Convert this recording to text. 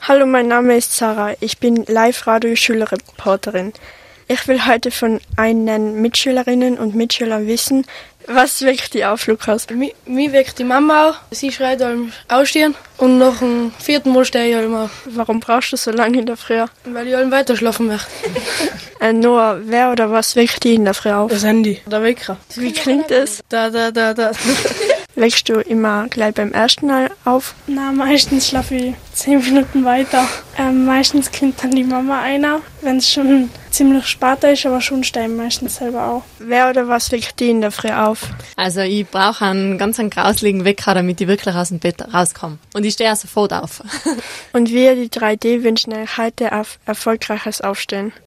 Hallo, mein Name ist Sarah. Ich bin Live-Radio-Schülerreporterin. Ich will heute von einen Mitschülerinnen und Mitschülern wissen, was weckt die auf, Lukas? Mich weckt die Mama auf. Sie schreit allem ausstehen und nach dem 4. Mal stehe ich allem auf. Warum brauchst du so lange in der Früh? Weil ich allem weiter schlafen möchte. Noah, wer oder was weckt dich in der Früh auf? Das Handy, der Wecker. Wie klingt es? Da. Weckst du immer gleich beim ersten Mal auf? Na, meistens schlafe ich 10 Minuten weiter. Meistens kommt dann die Mama einer, wenn es schon ziemlich spät ist, aber schon stehe ich meistens selber auf. Wer oder was weckt dich in der Früh auf? Also ich brauche einen ganz grausligen Wecker, damit ich wirklich aus dem Bett rauskomme. Und ich stehe auch sofort auf. Und wir, die 3D, wünschen euch heute auf erfolgreiches Aufstehen.